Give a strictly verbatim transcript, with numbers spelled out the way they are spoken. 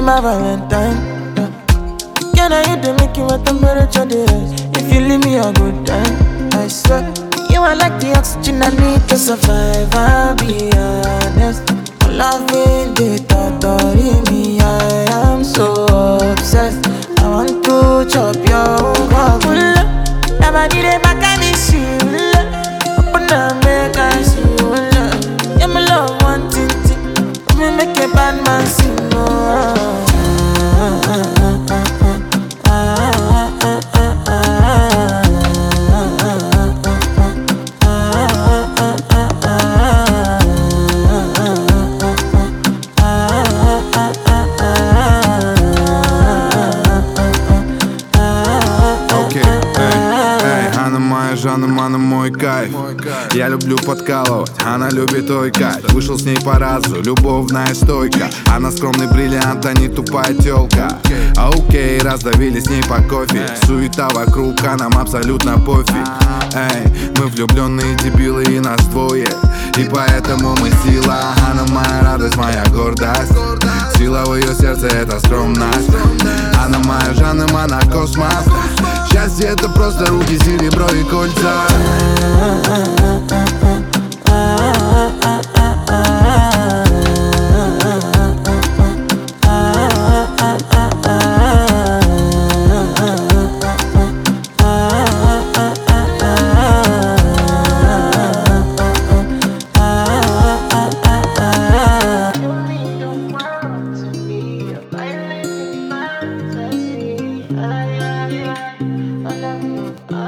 be my Valentine. Yeah. Can I hit the make you my temperature the rise? If you leave me a good time, I swear. You are like the oxygen I need to survive, I'll be honest. Loving the thought of me, I am so obsessed. I want to chop your own. Never did it back and miss you. Open up, make I see you. Yeah, my love, one thing. Me make a bad man sing. Жанна, она мой кайф. Я люблю подкалывать, она любит ой кайф. Вышел с ней по разу, любовная стойка. Она скромный бриллиант, а не тупая тёлка. Окей, раздавили с ней по кофе. Суета вокруг, а нам абсолютно пофиг. Эй, мы влюбленные дебилы и нас двое. И поэтому мы сила. Она моя радость, моя гордость. Сила в ее сердце — это скромность. Она моя Жанна, она космос. Счастье — это просто руки, серебро и кольца. I love you.